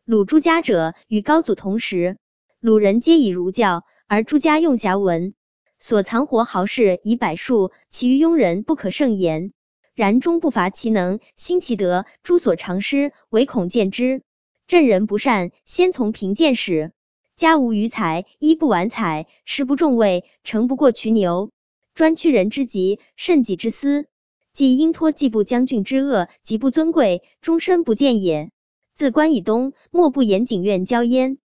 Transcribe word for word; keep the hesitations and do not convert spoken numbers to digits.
鲁朱家者，与高祖同时，鲁人皆以儒教，而朱家用侠文，所藏活豪士以百数，其余庸人不可胜言。然终不乏其能，兴其德，诸所长施，唯恐见之。朕人不善，先从贫贱始。家无余财，衣不完彩，食不重味，诚不过瞿牛。专屈人之急，慎己之私。既应托季布将军之恶，极不尊贵，终身不见也。自关以东，莫不严景院交焉。